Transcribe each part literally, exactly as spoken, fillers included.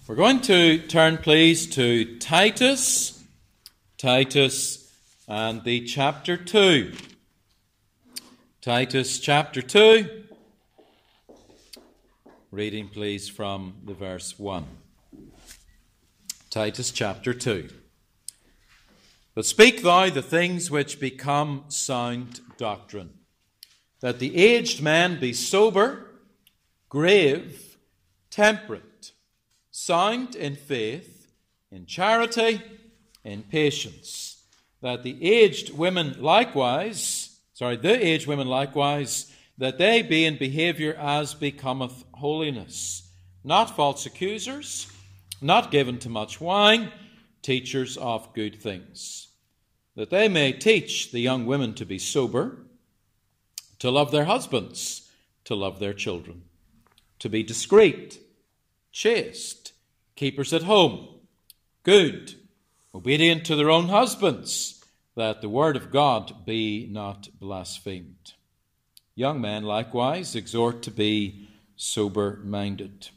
We're going to turn, please, to Titus, Titus and the chapter two. Titus chapter two, reading, please, from the verse one. Titus chapter two. But speak thou the things which become sound doctrine, that the aged man be sober, grave, temperate, sound in faith, in charity, in patience, that the aged women likewise, sorry, the aged women likewise, that they be in behaviour as becometh holiness, not false accusers, not given to much wine, teachers of good things, that they may teach the young women to be sober, to love their husbands, to love their children, to be discreet, chaste, keepers at home, good, obedient to their own husbands, that the word of God be not blasphemed. Young men likewise exhort to be sober-minded.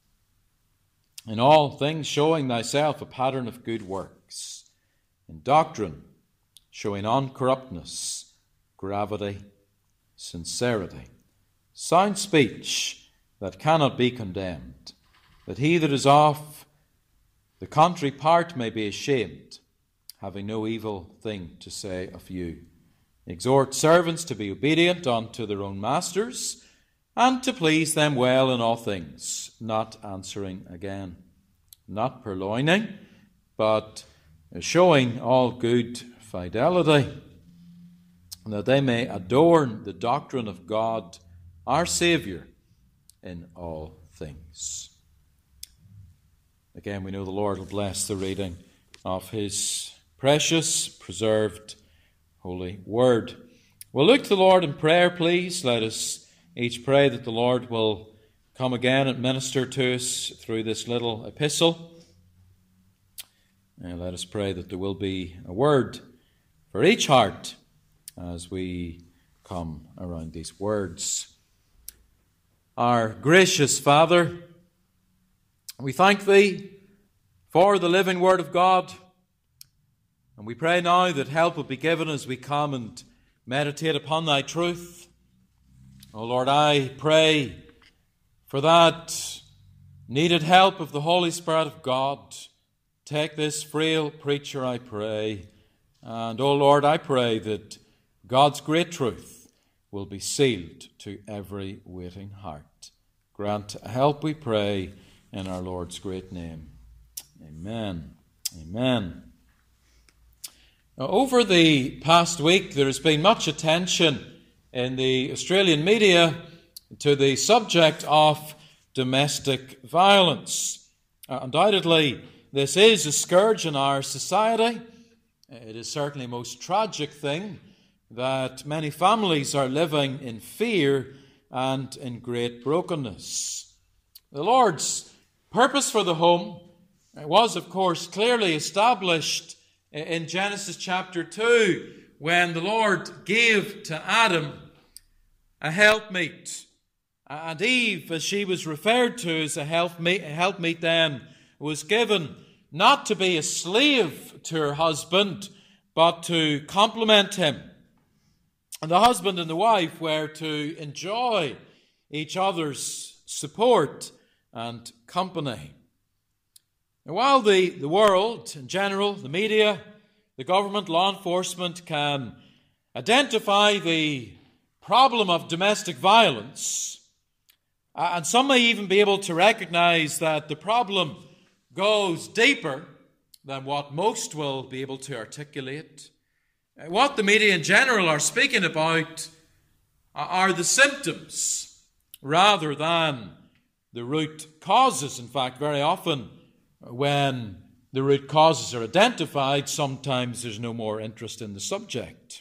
In all things showing thyself a pattern of good works, in doctrine showing uncorruptness, gravity, sincerity, sound speech that cannot be condemned, that he that is of the contrary part may be ashamed, having no evil thing to say of you. Exhort servants to be obedient unto their own masters, and to please them well in all things, not answering again, not purloining, but showing all good fidelity, that they may adorn the doctrine of God, our Saviour, in all things. Again, we know the Lord will bless the reading of His precious, preserved, holy word. We'll look to the Lord in prayer, please. Let us each pray that the Lord will come again and minister to us through this little epistle. And let us pray that there will be a word for each heart as we come around these words. Our gracious Father, we thank Thee for the living Word of God, and we pray now that help will be given as we come and meditate upon Thy truth. Oh Lord, I pray for that needed help of the Holy Spirit of God. Take this frail preacher, I pray, and oh Lord, I pray that God's great truth will be sealed to every waiting heart. Grant help, we pray, in our Lord's great name. Amen. Amen. Now, over the past week, there has been much attention in the Australian media to the subject of domestic violence. Uh, undoubtedly, this is a scourge in our society. It is certainly a most tragic thing that many families are living in fear and in great brokenness. The Lord's purpose for the home was, of course, clearly established in Genesis chapter two, when the Lord gave to Adam a helpmeet. And Eve, as she was referred to as a helpmeet, a helpmeet then, was given not to be a slave to her husband, but to complement him. And the husband and the wife were to enjoy each other's support and company. Now, while the, the world in general, the media, the government, law enforcement can identify the problem of domestic violence, and some may even be able to recognize that the problem goes deeper than what most will be able to articulate, what the media in general are speaking about are the symptoms rather than the root causes. In fact, very often when the root causes are identified, sometimes there's no more interest in the subject.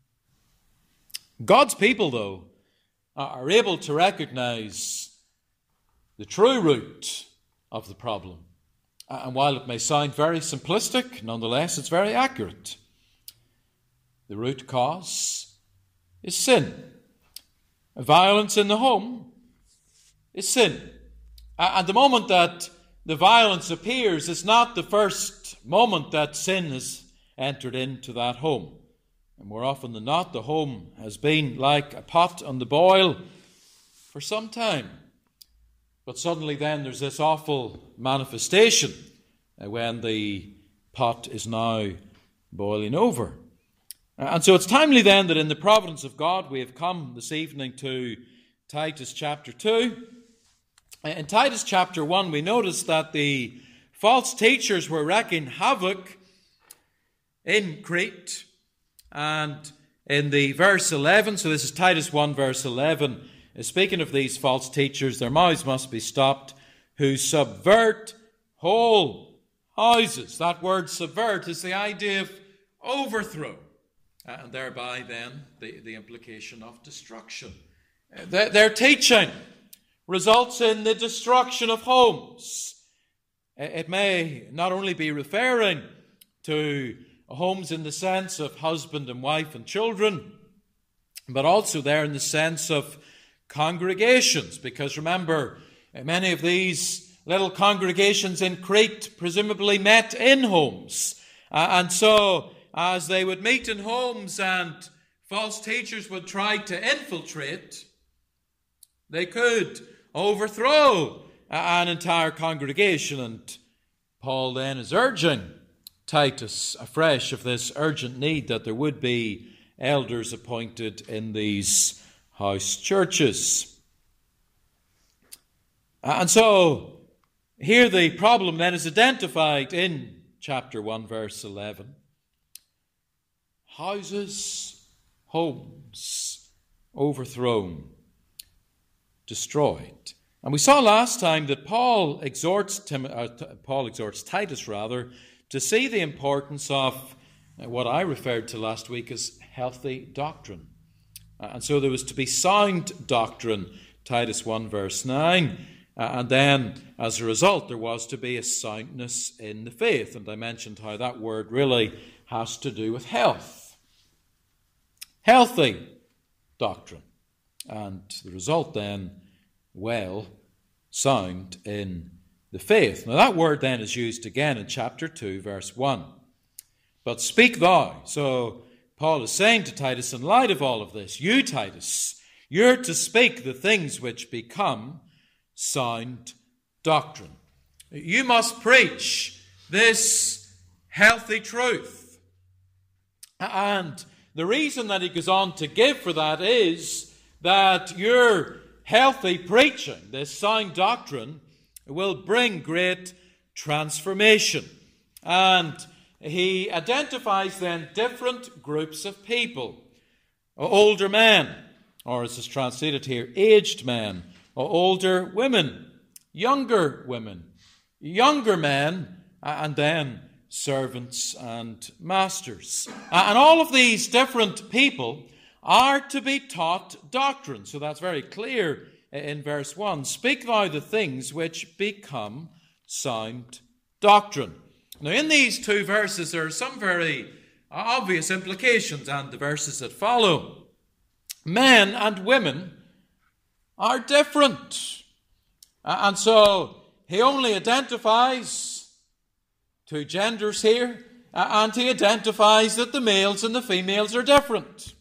God's people, though, are able to recognize the true root of the problem. And while it may sound very simplistic, nonetheless it's very accurate. The root cause is sin. Violence in the home is sin. And the moment that the violence appears, it's not the first moment that sin has entered into that home. And more often than not, the home has been like a pot on the boil for some time. But suddenly then there's this awful manifestation when the pot is now boiling over. And so it's timely then that in the providence of God we have come this evening to Titus chapter two. In Titus chapter one we notice that the false teachers were wreaking havoc in Crete. And in the verse eleven, so this is Titus one verse eleven, speaking of these false teachers, their mouths must be stopped, who subvert whole houses. That word subvert is the idea of overthrow, and thereby then the, the implication of destruction. Their, their teaching results in the destruction of homes. It may not only be referring to homes in the sense of husband and wife and children, but also there in the sense of congregations, because remember, many of these little congregations in Crete presumably met in homes. Uh, and so, as they would meet in homes and false teachers would try to infiltrate, they could overthrow an entire congregation. And Paul then is urging Titus afresh of this urgent need that there would be elders appointed in these house churches. And so here the problem then is identified in chapter one verse eleven. Houses, homes overthrown, destroyed. And we saw last time that Paul exhorts Tim, uh, Paul exhorts Titus rather to see the importance of what I referred to last week as healthy doctrine. And so there was to be sound doctrine, Titus one verse nine. And then, as a result, there was to be a soundness in the faith. And I mentioned how that word really has to do with health. Healthy doctrine. And the result then, well, sound in the faith. Now that word then is used again in chapter two, verse one. But speak thou. So Paul is saying to Titus, in light of all of this, you, Titus, you're to speak the things which become sound doctrine. You must preach this healthy truth. And the reason that he goes on to give for that is that your healthy preaching, this sound doctrine, will bring great transformation. And he identifies then different groups of people. Older men, or as is translated here, aged men, or older women, younger women, younger men, and then servants and masters. And all of these different people are to be taught doctrine. So that's very clear in verse one. Speak thou the things which become sound doctrine. Now in these two verses there are some very obvious implications, and the verses that follow. Men and women are different. And so he only identifies two genders here, and he identifies that the males and the females are different.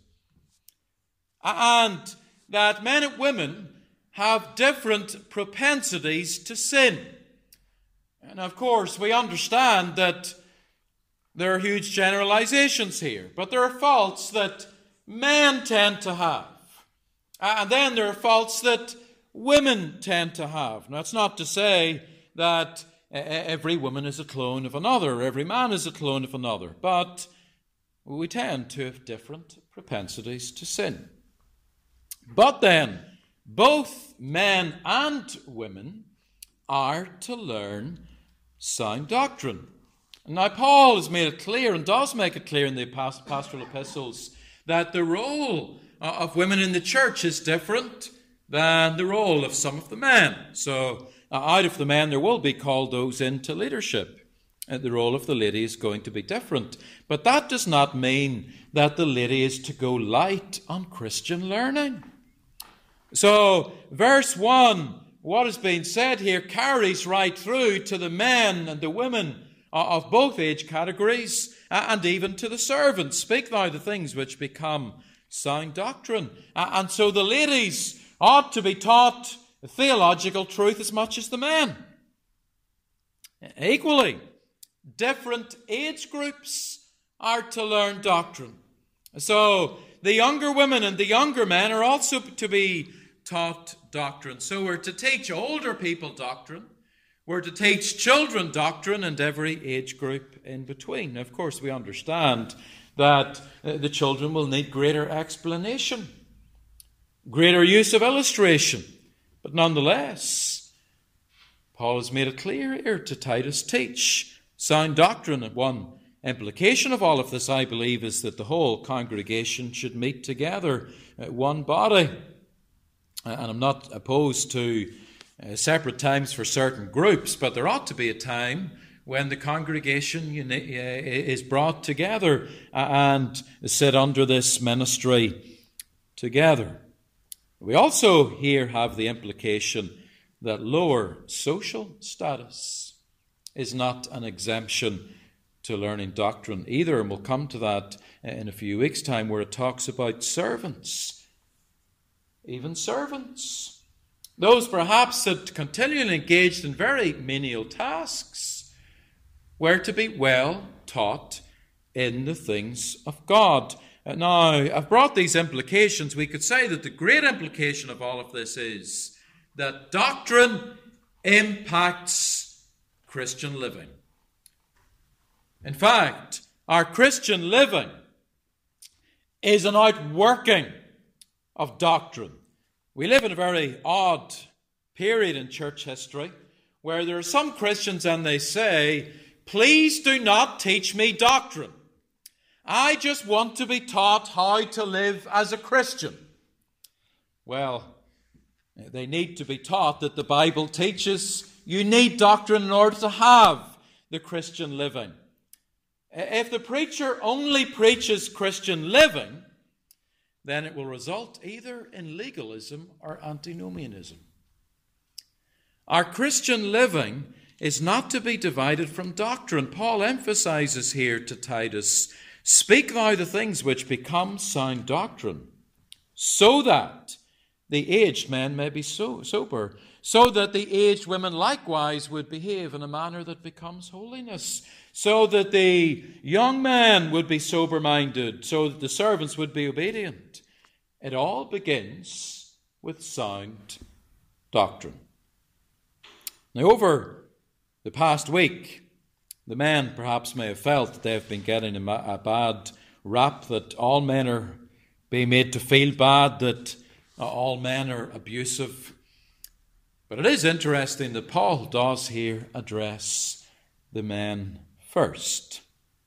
And that men and women have different propensities to sin. And of course, we understand that there are huge generalizations here, but there are faults that men tend to have. And then there are faults that women tend to have. Now, it's not to say that every woman is a clone of another, or every man is a clone of another, but we tend to have different propensities to sin. But then, both men and women are to learn sound doctrine. Now, Paul has made it clear, and does make it clear in the pastoral epistles, that the role of women in the church is different than the role of some of the men. So, out of the men, there will be called those into leadership. And the role of the lady is going to be different. But that does not mean that the lady is to go light on Christian learning. So, verse one what is being said here carries right through to the men and the women of both age categories, and even to the servants. Speak thou the things which become sound doctrine. And so the ladies ought to be taught theological truth as much as the men. Equally, different age groups are to learn doctrine. So the younger women and the younger men are also to be taught doctrine. So we're to teach older people doctrine. We're to teach children doctrine, and every age group in between. Now, of course, we understand that uh, the children will need greater explanation, greater use of illustration. But nonetheless, Paul has made it clear here to Titus, teach sound doctrine. And one implication of all of this, I believe, is that the whole congregation should meet together, uh, one body. Uh, and I'm not opposed to Uh, separate times for certain groups, but there ought to be a time when the congregation uni- uh, is brought together and sit under this ministry together. We also here have the implication that lower social status is not an exemption to learning doctrine either, and we'll come to that in a few weeks' time, where it talks about servants, even servants. Those perhaps that continually engaged in very menial tasks were to be well taught in the things of God. Now, I've brought these implications. We could say that the great implication of all of this is that doctrine impacts Christian living. In fact, our Christian living is an outworking of doctrine. We live in a very odd period in church history where there are some Christians and they say, please do not teach me doctrine. I just want to be taught how to live as a Christian. Well, they need to be taught that the Bible teaches you need doctrine in order to have the Christian living. If the preacher only preaches Christian living, then it will result either in legalism or antinomianism. Our Christian living is not to be divided from doctrine. Paul emphasizes here to Titus, speak thou the things which become sound doctrine, so that the aged men may be so sober, so that the aged women likewise would behave in a manner that becomes holiness, so that the young men would be sober-minded, so that the servants would be obedient. It all begins with sound doctrine. Now, over the past week, the men perhaps may have felt that they've been getting a, a bad rap, that all men are being made to feel bad, that all men are abusive. But it is interesting that Paul does here address the men first.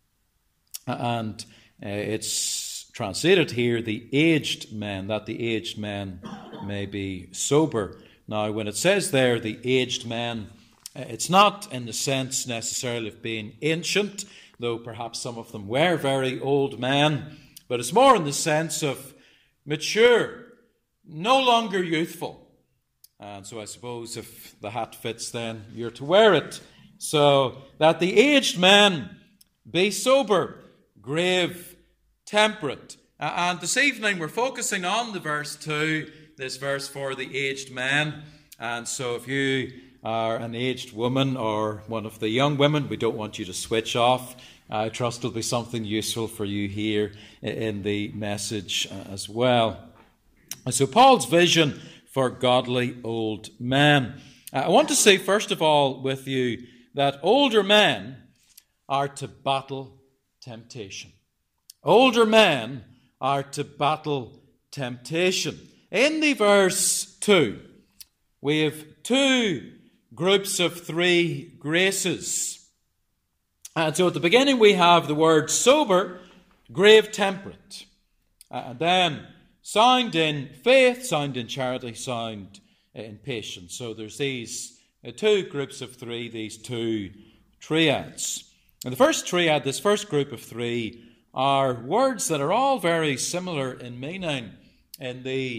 And uh, it's translated here, the aged men, that the aged men may be sober. Now, when it says there, the aged men, uh, it's not in the sense necessarily of being ancient, though perhaps some of them were very old men, but it's more in the sense of mature, no longer youthful. And so I suppose if the hat fits, then you're to wear it. So that the aged men be sober, grave, temperate. And this evening we're focusing on the verse two, this verse for the aged man. And so if you are an aged woman or one of the young women, we don't want you to switch off. I trust it'll be something useful for you here in the message as well. And so Paul's vision for godly old men. I want to say first of all with you that older men are to battle temptation. Older men are to battle temptation. In the verse two, we have two groups of three graces. And so at the beginning we have the word sober, grave, temperate. And then sound in faith, sound in charity, sound in patience. So there's these uh, two groups of three, these two triads. And the first triad, this first group of three, are words that are all very similar in meaning in the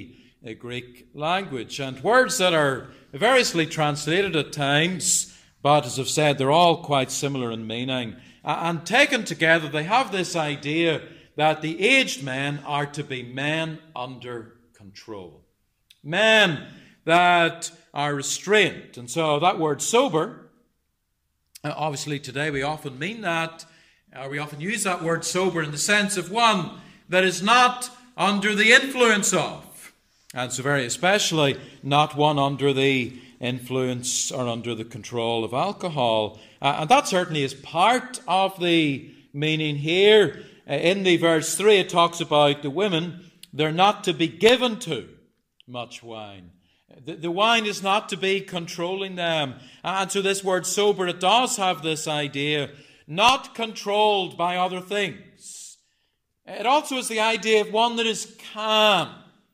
uh, Greek language. And words that are variously translated at times, but as I've said, they're all quite similar in meaning. Uh, and taken together, they have this idea that the aged men are to be men under control. Men that are restrained. And so that word sober, uh, obviously today we often mean that, or we often use that word sober in the sense of one that is not under the influence of. And so very especially not one under the influence or under the control of alcohol. Uh, and that certainly is part of the meaning here. Uh, in the verse three it talks about the women, they're not to be given to much wine. The, the wine is not to be controlling them. And so this word sober, it does have this idea, not controlled by other things. It also is the idea of one that is calm,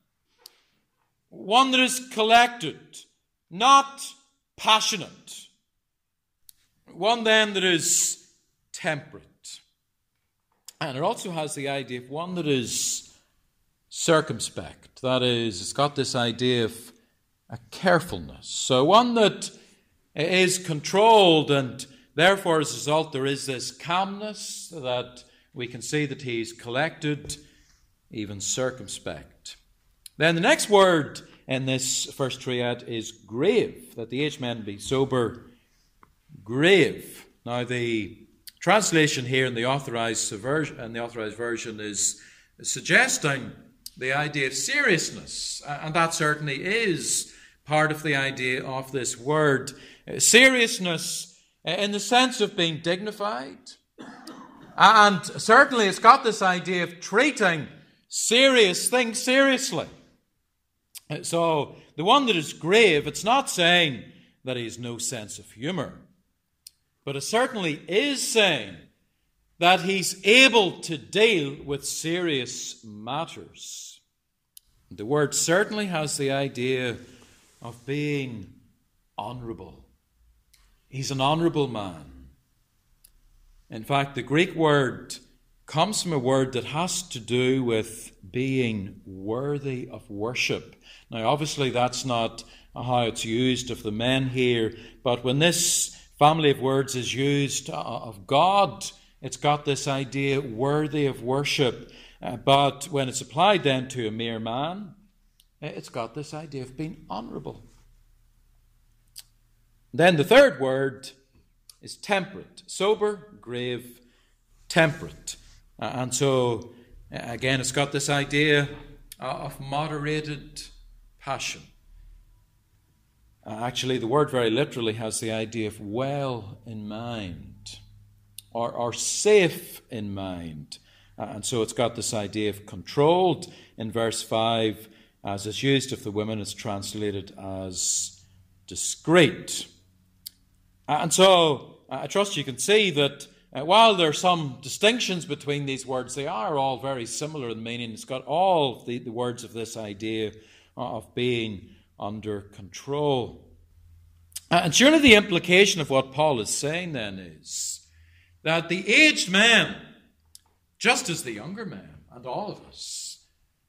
one that is collected, not passionate, one then that is temperate. And it also has the idea of one that is circumspect. That is, it's got this idea of a carefulness. So one that is controlled, and therefore as a result there is this calmness that we can see that he's collected, even circumspect. Then the next word in this first triad is grave, that the aged men be sober, grave. Now the translation here in the authorized version, in the authorized version is suggesting the idea of seriousness, and that certainly is part of the idea of this word. Seriousness in the sense of being dignified, and certainly it's got this idea of treating serious things seriously. So the one that is grave, it's not saying that he has no sense of humour, but it certainly is saying that he's able to deal with serious matters. The word certainly has the idea of being honourable. He's an honourable man. In fact, the Greek word comes from a word that has to do with being worthy of worship. Now, obviously, that's not how it's used of the men here, but when this family of words is used of God, it's got this idea, worthy of worship. Uh, but when it's applied then to a mere man, it's got this idea of being honourable. Then the third word is temperate. Sober, grave, temperate. Uh, and so, again, it's got this idea of moderated passion. Uh, actually, the word very literally has the idea of well in mind, or, or safe in mind. Uh, and so it's got this idea of controlled. In verse five, as it's used of the women, it's translated as discreet. Uh, and so uh, I trust you can see that uh, while there are some distinctions between these words, they are all very similar in meaning. It's got all the, the words of this idea of being under control. Uh, and surely the implication of what Paul is saying then is that the aged men, just as the younger men and all of us,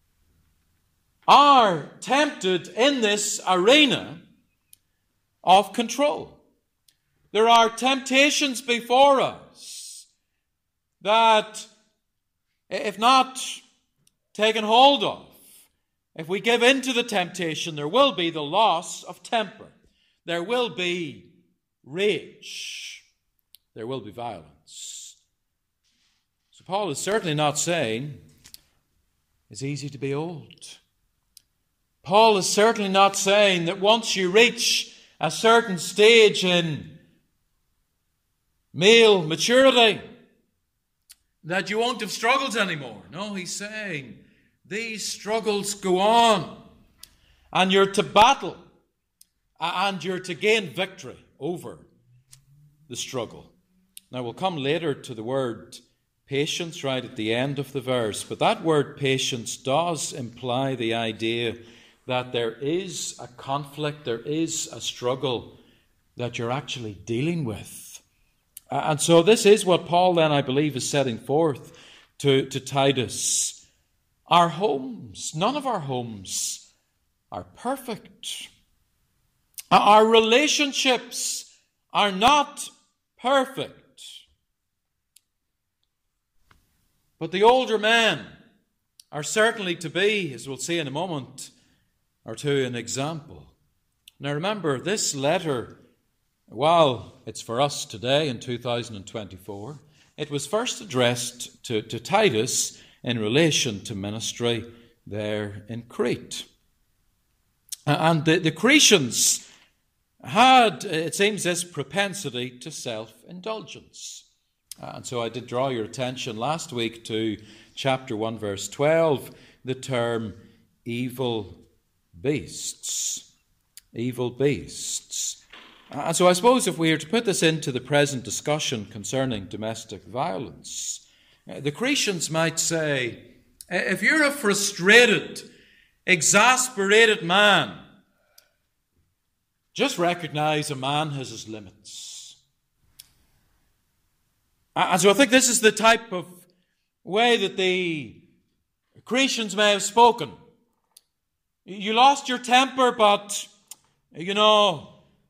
are tempted in this arena of control. There are temptations before us that, if not taken hold of, if we give in to the temptation, there will be the loss of temper. There will be rage. There will be violence. So Paul is certainly not saying it's easy to be old. Paul is certainly not saying that once you reach a certain stage in male maturity, that you won't have struggles anymore. No, he's saying these struggles go on, and you're to battle, and you're to gain victory over the struggle. Now, we'll come later to the word patience right at the end of the verse, but that word patience does imply the idea that there is a conflict, there is a struggle that you're actually dealing with. And so this is what Paul then, I believe, is setting forth to, to Titus. Our homes, none of our homes are perfect. Our relationships are not perfect. But the older men are certainly to be, as we'll see in a moment or two, an example. Now remember, this letter, while it's for us today in two thousand twenty-four, it was first addressed to, to Titus in relation to ministry there in Crete. And the, the Cretans had, it seems, this propensity to self-indulgence. And so I did draw your attention last week to chapter one, verse twelve, the term evil beasts. Evil beasts. And so I suppose if we are to put this into the present discussion concerning domestic violence, the Cretans might say, if you're a frustrated, exasperated man, just recognize a man has his limits. And so I think this is the type of way that the Cretans may have spoken. You lost your temper, but, you know,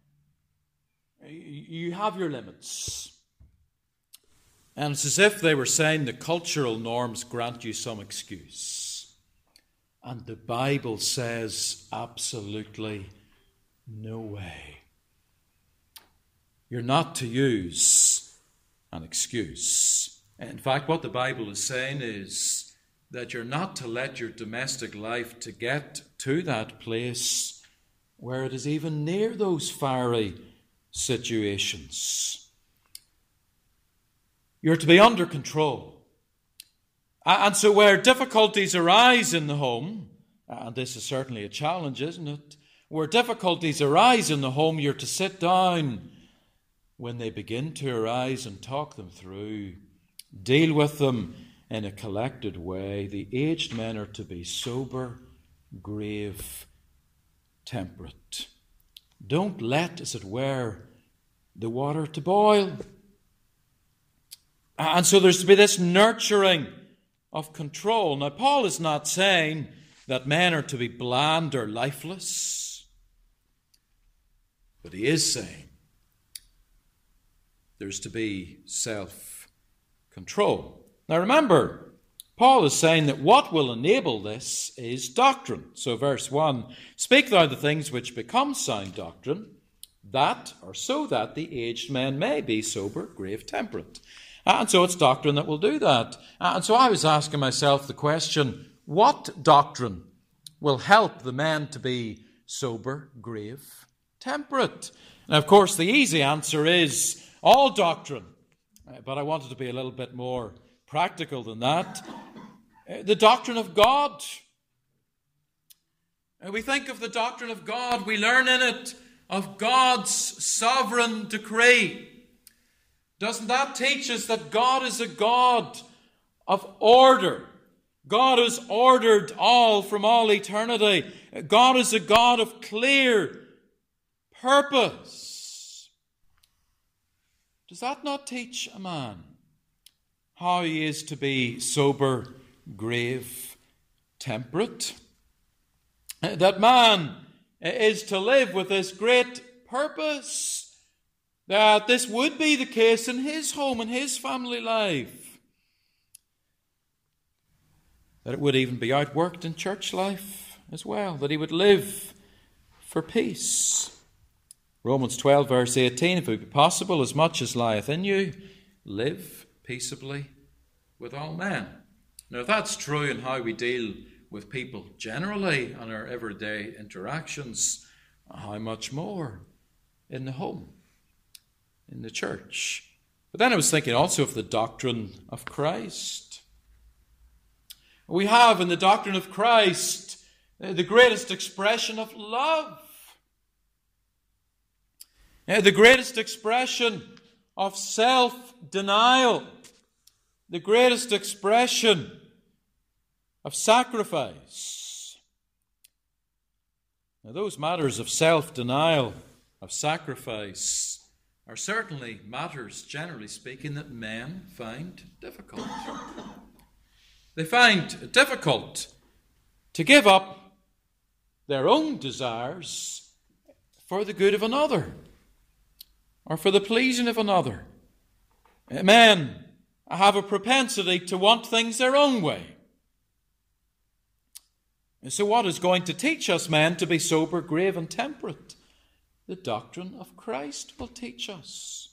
you have your limits. And it's as if they were saying the cultural norms grant you some excuse. And the Bible says absolutely no way. You're not to use an excuse. In fact, what the Bible is saying is that you're not to let your domestic life to get to that place where it is even near those fiery situations. You're to be under control. And so where difficulties arise in the home, and this is certainly a challenge, isn't it? Where difficulties arise in the home, you're to sit down when they begin to arise and talk them through. Deal with them in a collected way. The aged men are to be sober, grave, temperate. Don't let, as it were, the water to boil. And so there's to be this nurturing of control. Now, Paul is not saying that men are to be bland or lifeless, but he is saying there's to be self-control. Now, remember, Paul is saying that what will enable this is doctrine. So, verse one, speak thou the things which become sound doctrine, that, or so that, the aged men may be sober, grave, temperate. And so it's doctrine that will do that. And so I was asking myself the question, what doctrine will help the men to be sober, grave, temperate? Now, of course, the easy answer is all doctrine. But I wanted to be a little bit more practical than that. The doctrine of God. We think of the doctrine of God. We learn in it of God's sovereign decree. Doesn't that teach us that God is a God of order? God has ordered all from all eternity. God is a God of clear purpose. Does that not teach a man how he is to be sober, grave, temperate? That man is to live with this great purpose, that this would be the case in his home, in his family life, that it would even be outworked in church life as well, that he would live for peace. Romans twelve, verse eighteen, if it be possible, as much as lieth in you, live peaceably with all men. Now, if that's true in how we deal with people generally on our everyday interactions, how much more in the home, in the church? But then I was thinking also of the doctrine of Christ. We have in the doctrine of Christ the greatest expression of love, the greatest expression of self-denial, the greatest expression of sacrifice. Now, those matters of self-denial, of sacrifice, are certainly matters, generally speaking, that men find difficult. They find it difficult to give up their own desires for the good of another or for the pleasing of another. Men have a propensity to want things their own way. So what is going to teach us men to be sober, grave, and temperate? The doctrine of Christ will teach us.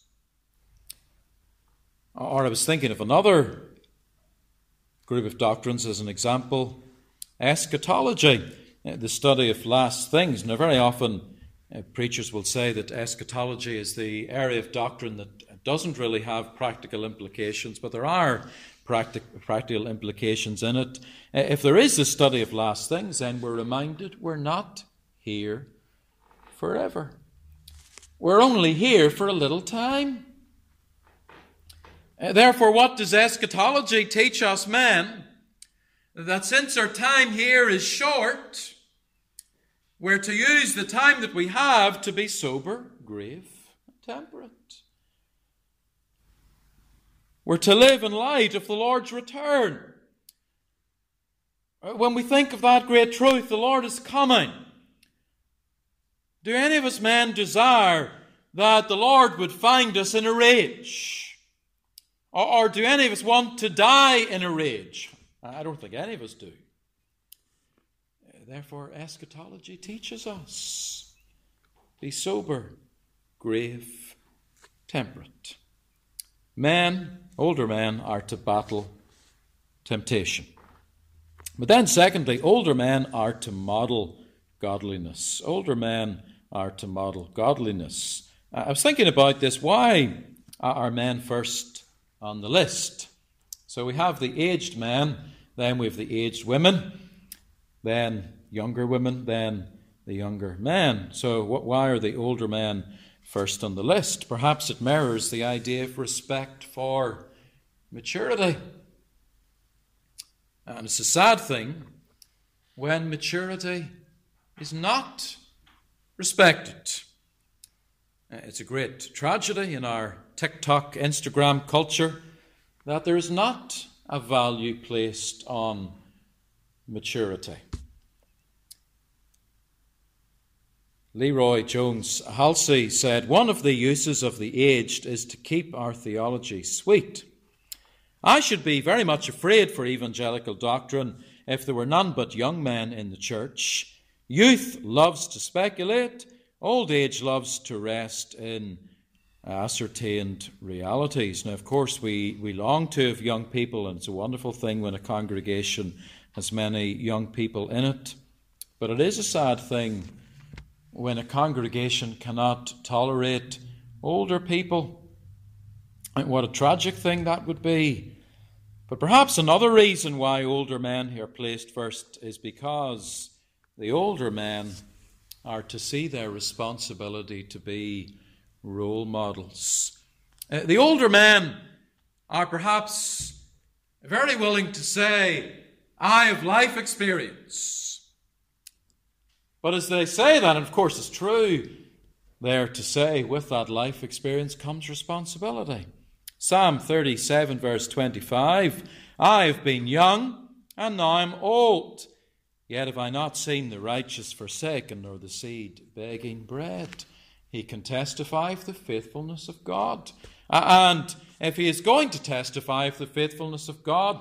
Or I was thinking of another group of doctrines as an example. Eschatology, the study of last things. Now, very often uh, preachers will say that eschatology is the area of doctrine that doesn't really have practical implications, but there are practic- practical implications in it. Uh, if there is a study of last things, then we're reminded we're not here forever. We're only here for a little time. Uh, therefore, what does eschatology teach us men? That since our time here is short, we're to use the time that we have to be sober, grave, and temperate. We're to live in light of the Lord's return. When we think of that great truth, the Lord is coming. Do any of us men desire that the Lord would find us in a rage? Or, or do any of us want to die in a rage? I don't think any of us do. Therefore, eschatology teaches us. Be sober, grave, temperate. Men, older men, are to battle temptation. But then secondly, older men are to model godliness. Older men are to model godliness. I was thinking about this. Why are men first on the list? So we have the aged men, then we have the aged women, then younger women, then the younger men. So why are the older men first on the list? Perhaps it mirrors the idea of respect for maturity. And it's a sad thing when maturity is not respected. It's a great tragedy in our TikTok, Instagram culture that there is not a value placed on maturity. Leroy Jones Halsey said, "One of the uses of the aged is to keep our theology sweet. I should be very much afraid for evangelical doctrine if there were none but young men in the church. Youth loves to speculate, old age loves to rest in ascertained realities." Now, of course, we, we long to have young people, and it's a wonderful thing when a congregation has many young people in it. But it is a sad thing when a congregation cannot tolerate older people. And what a tragic thing that would be. But perhaps another reason why older men are placed first is because the older men are to see their responsibility to be role models. Uh, the older men are perhaps very willing to say, "I have life experience." But as they say that, and of course it's true, they're to say with that life experience comes responsibility. Psalm thirty-seven, verse twenty-five, "I have been young, and now I'm old. Yet have I not seen the righteous forsaken, nor the seed begging bread." He can testify of the faithfulness of God. And if he is going to testify of the faithfulness of God,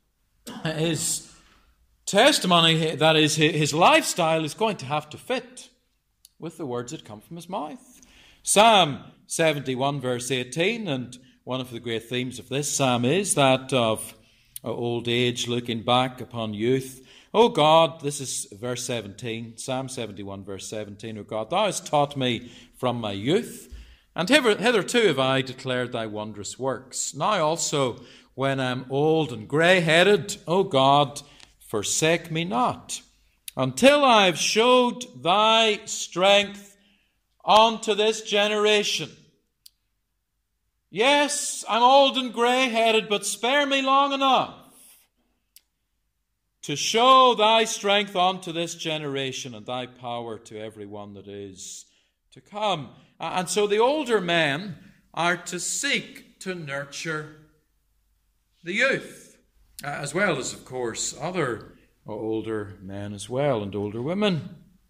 his testimony, that is, his lifestyle, is going to have to fit with the words that come from his mouth. Psalm seventy-one, verse eighteen, and one of the great themes of this psalm is that of old age looking back upon youth. "O God," this is verse seventeen, Psalm seventy-one, verse seventeen, "O God, thou hast taught me from my youth, and hitherto have I declared thy wondrous works. Now also, when I am old and grey-headed, O God, forsake me not, until I have showed thy strength unto this generation." Yes, I'm old and grey-headed, but spare me long enough to show thy strength unto this generation and thy power to every one that is to come. And so the older men are to seek to nurture the youth, as well as, of course, other older men as well and older women.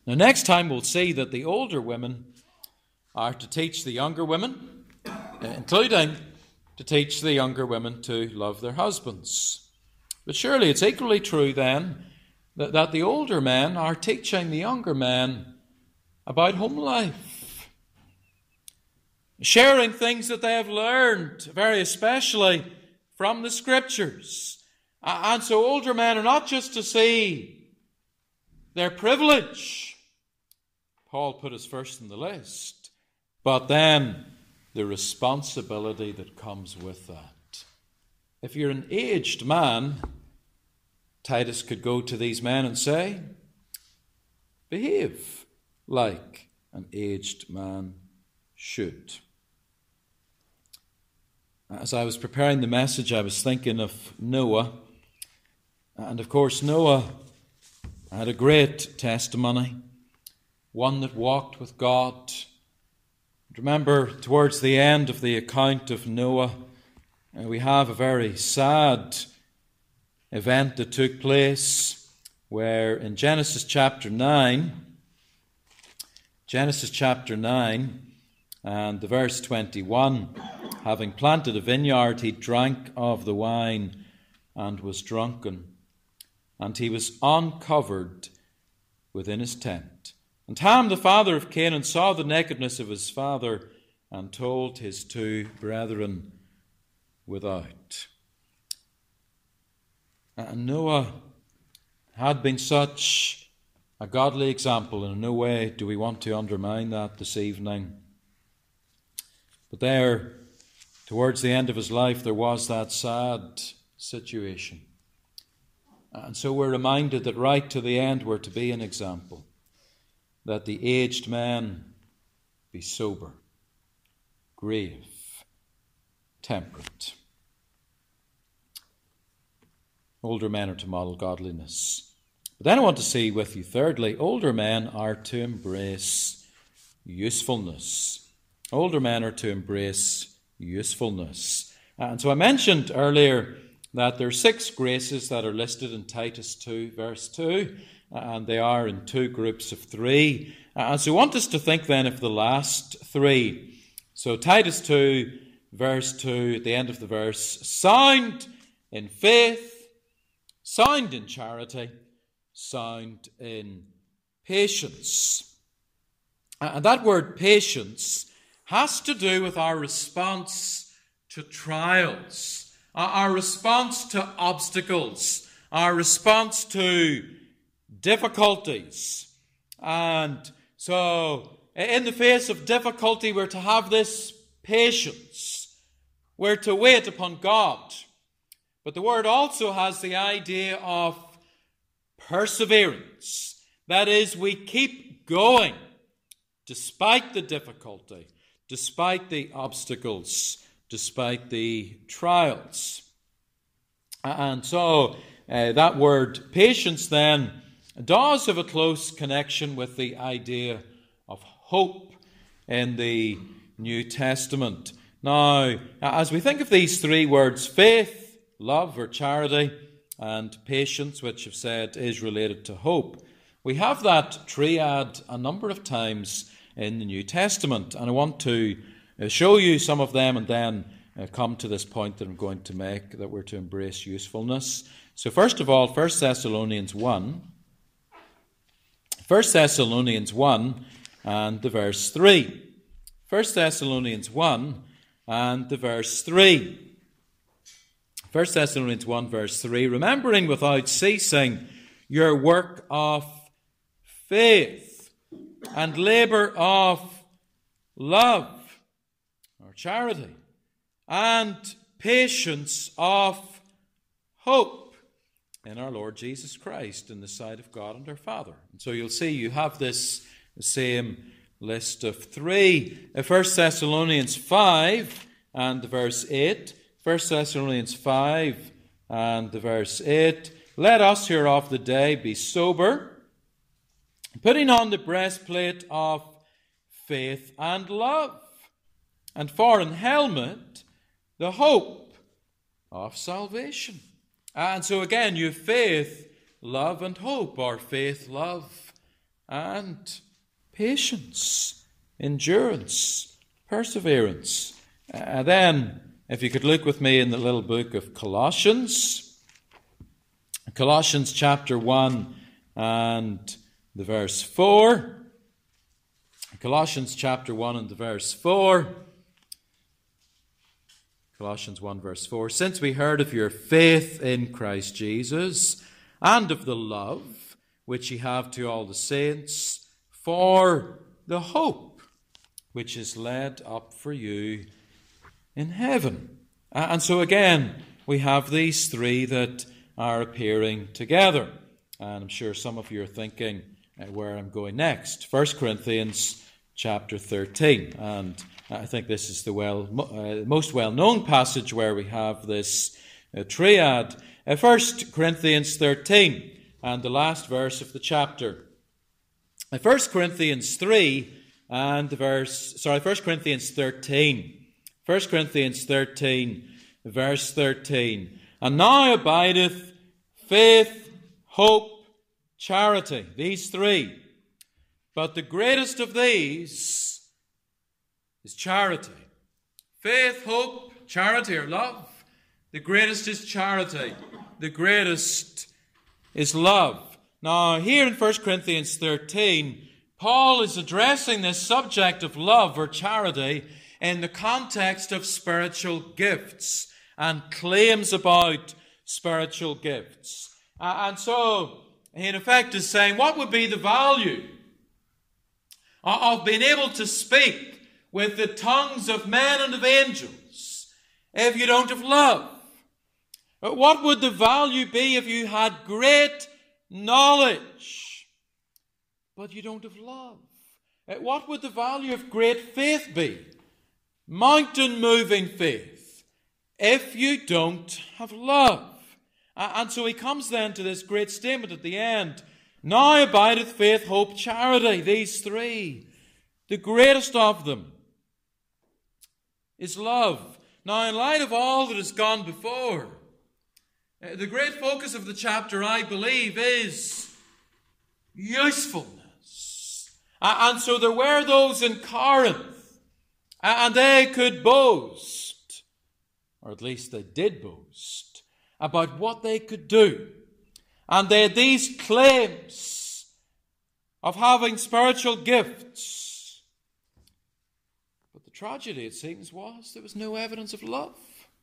Now, next time we'll see that the older women are to teach the younger women, including to teach the younger women to love their husbands. But surely it's equally true then that, that the older men are teaching the younger men about home life, sharing things that they have learned, very especially from the Scriptures. And so older men are not just to see their privilege, Paul put us first in the list, but then the responsibility that comes with that. If you're an aged man, Titus could go to these men and say, behave like an aged man should. As I was preparing the message, I was thinking of Noah. And of course, Noah had a great testimony, one that walked with God. Remember, towards the end of the account of Noah, we have a very sad event that took place where in Genesis chapter nine, Genesis chapter nine and the verse twenty-one, having planted a vineyard, he drank of the wine and was drunken, and he was uncovered within his tent. And Ham, the father of Canaan, saw the nakedness of his father and told his two brethren without. And Noah had been such a godly example, and in no way do we want to undermine that this evening. But there, towards the end of his life, there was that sad situation. And so we're reminded that right to the end we're to be an example, that the aged men be sober, grave, temperate. Older men are to model godliness. But then I want to see with you, thirdly, older men are to embrace usefulness. Older men are to embrace usefulness. And so I mentioned earlier that there are six graces that are listed in Titus two, verse two, and they are in two groups of three. And so I want us to think then of the last three. So Titus two, verse two, at the end of the verse, sound in faith, sound in charity, sound in patience. And that word patience has to do with our response to trials, our response to obstacles, our response to difficulties. And so, in the face of difficulty, we're to have this patience. We're to wait upon God. But the word also has the idea of perseverance. That is, we keep going despite the difficulty, despite the obstacles, despite the trials. And so uh, that word patience then does have a close connection with the idea of hope in the New Testament. Now, as we think of these three words, faith, love or charity, and patience, which I've said is related to hope, we have that triad a number of times in the New Testament. And I want to show you some of them and then come to this point that I'm going to make, that we're to embrace usefulness. So first of all, First Thessalonians one. First Thessalonians one and the verse three. First Thessalonians one and the verse three. First Thessalonians one, verse three, remembering without ceasing your work of faith and labour of love or charity and patience of hope in our Lord Jesus Christ in the sight of God and our Father. And so you'll see you have this same list of three. First Thessalonians five and the verse eight. First Thessalonians five and the verse eight. Let us hereof the day be sober, putting on the breastplate of faith and love, and for an helmet the hope of salvation. And so again, you have faith, love, and hope, or faith, love, and patience, endurance, perseverance. Uh, then, if you could look with me in the little book of Colossians, Colossians chapter one and the verse four. Colossians chapter one and the verse four. Colossians one verse four. Since we heard of your faith in Christ Jesus and of the love which ye have to all the saints, for the hope which is laid up for you in heaven. And so again, we have these three that are appearing together. And I'm sure some of you are thinking uh, where I'm going next. First Corinthians chapter thirteen. And I think this is the well, uh, most well-known passage where we have this uh, triad. Uh, First Corinthians thirteen and the last verse of the chapter. Uh, First Corinthians three and the verse, sorry, First Corinthians thirteen. First Corinthians thirteen, verse thirteen. And now abideth faith, hope, charity. These three. But the greatest of these is charity. Faith, hope, charity, or love. The greatest is charity. The greatest is love. Now, here in First Corinthians thirteen, Paul is addressing this subject of love or charity in the context of spiritual gifts and claims about spiritual gifts. Uh, and so, he in effect is saying, what would be the value of being able to speak with the tongues of men and of angels if you don't have love? What would the value be if you had great knowledge but you don't have love? What would the value of great faith be? Mountain-moving faith, if you don't have love. And so he comes then to this great statement at the end. Now abideth faith, hope, charity, these three. The greatest of them is love. Now, in light of all that has gone before, the great focus of the chapter, I believe, is usefulness. And so there were those in Corinth, and they could boast, or at least they did boast, about what they could do. And they had these claims of having spiritual gifts. But the tragedy, it seems, was there was no evidence of love.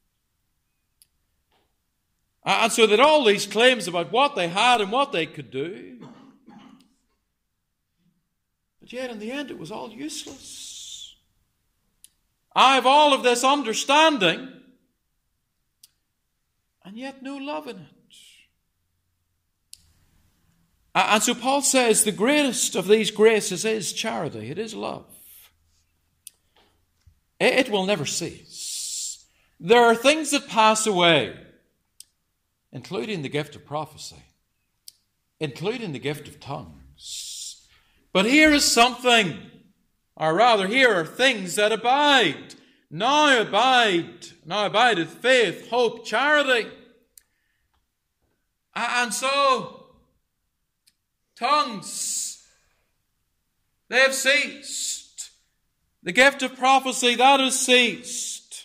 And so they had all these claims about what they had and what they could do. But yet in the end it was all useless. I have all of this understanding, and yet no love in it. And so Paul says the greatest of these graces is charity. It is love. It will never cease. There are things that pass away, including the gift of prophecy, including the gift of tongues. But here is something, or rather here are things that abide. Now abide, now abideth faith, hope, charity. And so, tongues, they have ceased. The gift of prophecy, that has ceased.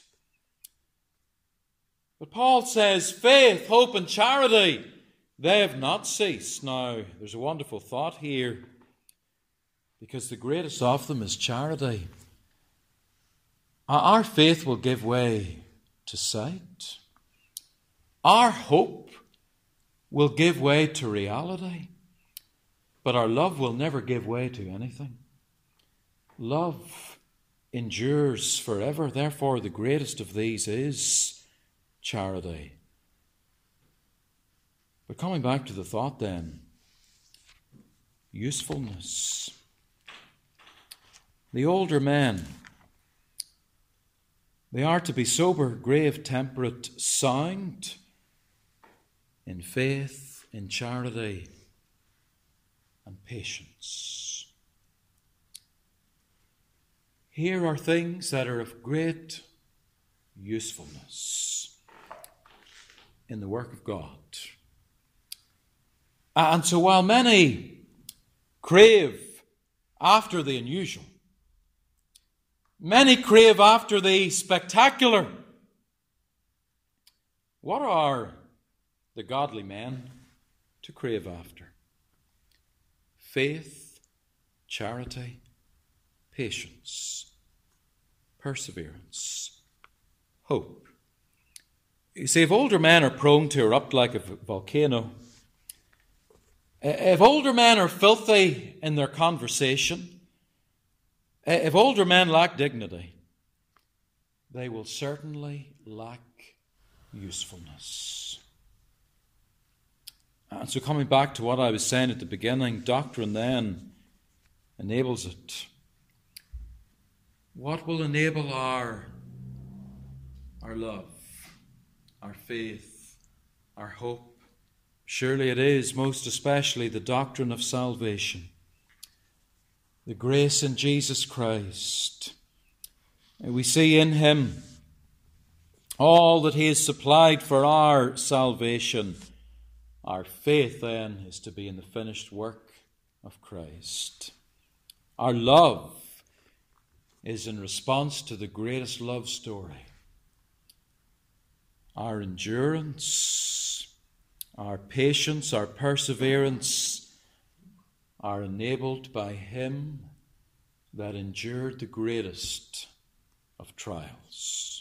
But Paul says faith, hope, and charity, they have not ceased. Now, there's a wonderful thought here, because the greatest of them is charity. Our faith will give way to sight. Our hope will give way to reality. But our love will never give way to anything. Love endures forever. Therefore, the greatest of these is charity. But coming back to the thought then, usefulness. The older men, they are to be sober, grave, temperate, sound in faith, in charity, and patience. Here are things that are of great usefulness in the work of God. And so while many crave after the unusual. Many crave after the spectacular. What are the godly men to crave after? Faith, charity, patience, perseverance, hope. You see, if older men are prone to erupt like a volcano, if older men are filthy in their conversation, if older men lack dignity, they will certainly lack usefulness. And so coming back to what I was saying at the beginning, doctrine then enables it. What will enable our, our love, our faith, our hope? Surely it is most especially the doctrine of salvation, the grace in Jesus Christ. We see in him all that he has supplied for our salvation. Our faith then is to be in the finished work of Christ. Our love is in response to the greatest love story. Our endurance, our patience, our perseverance are enabled by him that endured the greatest of trials.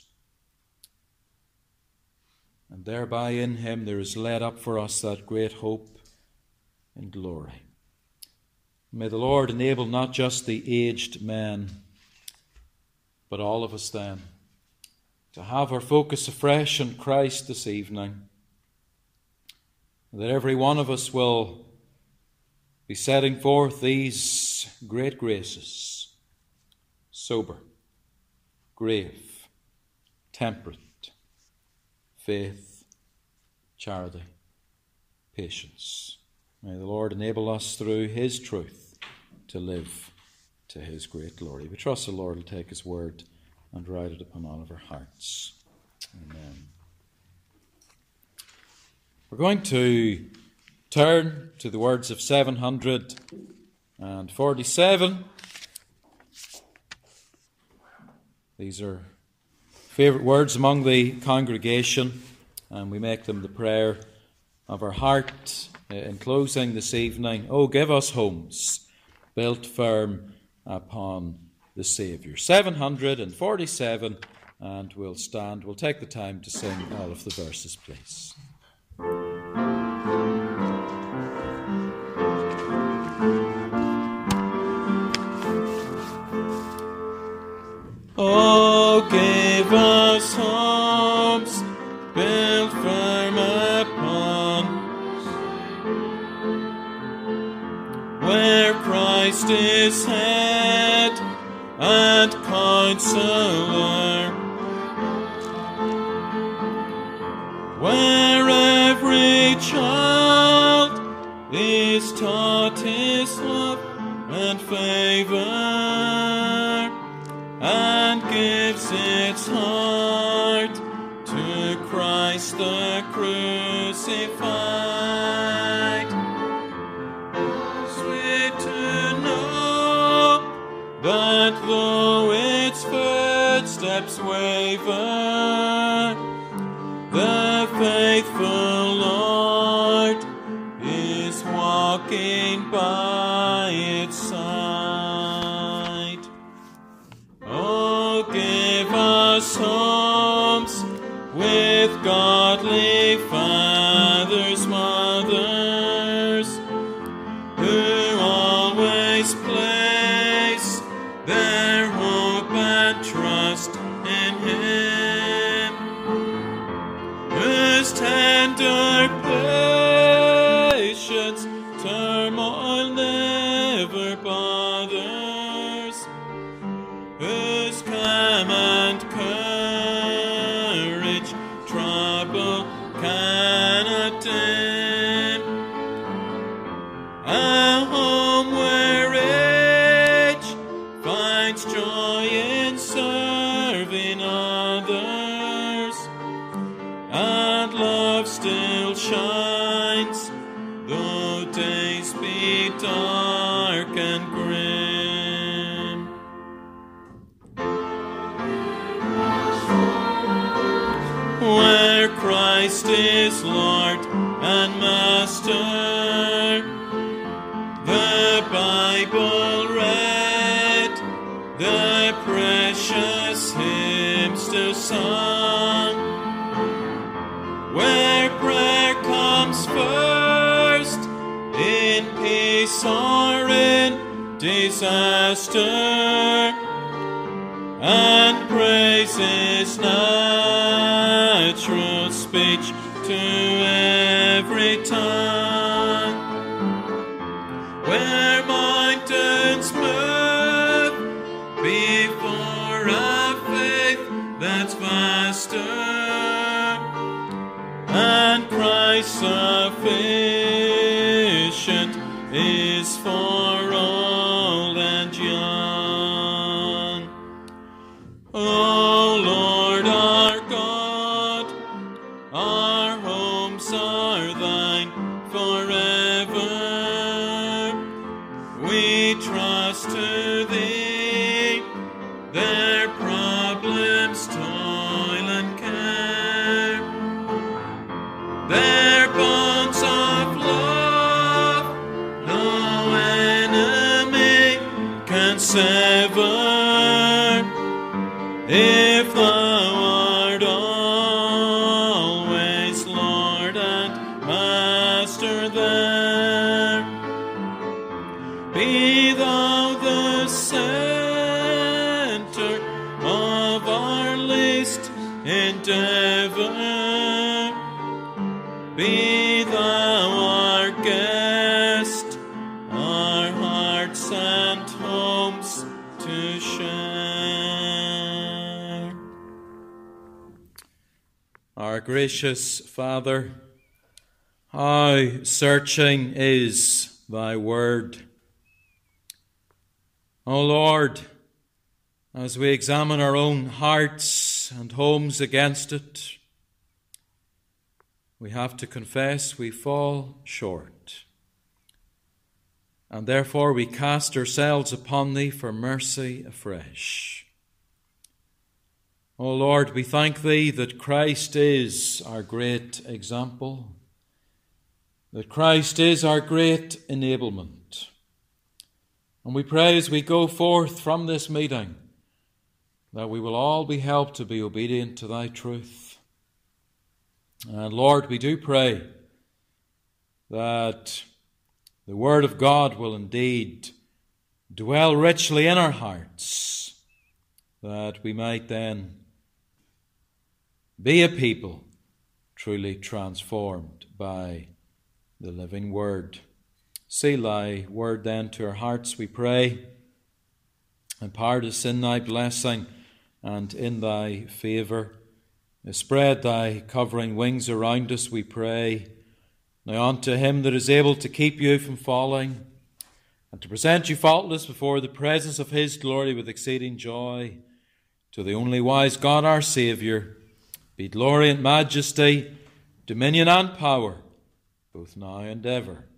And thereby in him there is laid up for us that great hope in glory. May the Lord enable not just the aged men, but all of us then, to have our focus afresh on Christ this evening, that every one of us will be setting forth these great graces: sober, grave, temperate, faith, charity, patience. May the Lord enable us through his truth to live to his great glory. We trust the Lord will take his word and write it upon all of our hearts. Amen. We're going to turn to the words of seven hundred forty-seven. These are favourite words among the congregation, and we make them the prayer of our heart in closing this evening. Oh, give us homes built firm upon the Saviour. seven hundred forty-seven, and we'll stand. We'll take the time to sing all of the verses, please. Oh, give us homes built firm upon, where Christ is head and counselor, where every child is taught his love and favour, and gives its heart to Christ the crucified. Sweet to know that though its footsteps waver, the faithful Lord is walking by its side. Oh, give us homes with godly fathers, mothers, who always place their hope and trust in him, whose tender patience turmoil never bothers, whose calm and courage trouble cannot dim. A home where age finds joy in serving others, and love still shines though days be dark where Christ is Lord and Master. The Bible read, the precious hymns to song, where prayer comes first in peace or in disaster, and praise is natural speech to every tongue, where mountains move before a faith that's vaster, and Christ sufficient is for old and young. O Lord our God, our homes are thine forever. We trust to thee their problems, toil and care, their bonds of love no enemy can sever, if thou art always Lord and Master there. Be thou the center of our least endeavor. Be thou our guest, our hearts and homes to share. Our gracious Father, how searching is thy word. O Lord, as we examine our own hearts and homes against it, we have to confess we fall short. And therefore we cast ourselves upon thee for mercy afresh. O Lord, we thank thee that Christ is our great example, that Christ is our great enablement. And we pray as we go forth from this meeting that we will all be helped to be obedient to thy truth. And Lord, we do pray that the Word of God will indeed dwell richly in our hearts, that we might then be a people truly transformed by the living Word. Seal thy Word then to our hearts, we pray. Impart us in thy blessing and in thy favour. Spread thy covering wings around us, we pray. Now unto him that is able to keep you from falling, and to present you faultless before the presence of his glory with exceeding joy, to the only wise God our Saviour, be glory and majesty, dominion and power, both now and ever.